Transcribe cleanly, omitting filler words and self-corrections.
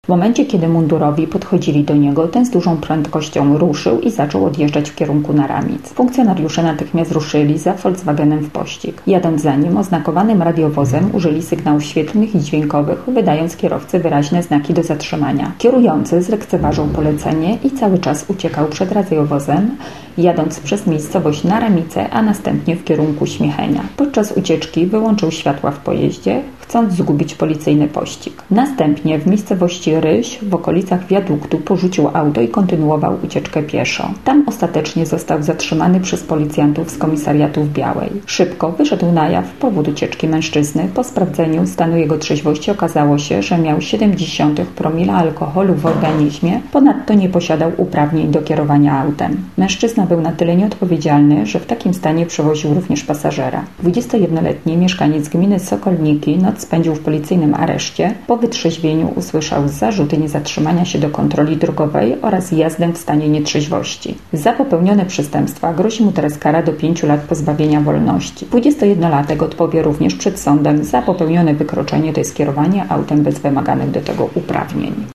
W momencie, kiedy mundurowi podchodzili do niego, ten z dużą prędkością ruszył i zaczął odjeżdżać w kierunku Naramic. Funkcjonariusze natychmiast ruszyli za Volkswagenem w pościg. Jadąc za nim, oznakowanym radiowozem użyli sygnałów świetlnych i dźwiękowych, wydając kierowcy wyraźne znaki do zatrzymania. Kierujący zlekceważył polecenie i cały czas uciekał przed radiowozem, jadąc przez miejscowość Naramice, a następnie w kierunku Śmiechenia. Podczas ucieczki wyłączył światła w pojeździe, chcąc zgubić policyjny pościg. Następnie w miejscowości Ryś w okolicach wiaduktu porzucił auto i kontynuował ucieczkę pieszo. Tam ostatecznie został zatrzymany przez policjantów z komisariatu w Białej. Szybko wyszedł na jaw powód ucieczki mężczyzny. Po sprawdzeniu stanu jego trzeźwości okazało się, że miał 0,7 promila alkoholu w organizmie, ponadto nie posiadał uprawnień do kierowania autem. Mężczyzna był na tyle nieodpowiedzialny, że w takim stanie przewoził również pasażera. 21-letni mieszkaniec gminy Sokolniki noc spędził w policyjnym areszcie. Po wytrzeźwieniu usłyszał zarzuty niezatrzymania się do kontroli drogowej oraz jazdę w stanie nietrzeźwości. Za popełnione przestępstwa grozi mu teraz kara do 5 lat pozbawienia wolności. 21-latek odpowie również przed sądem za popełnione wykroczenie, to jest kierowanie autem bez wymaganych do tego uprawnień.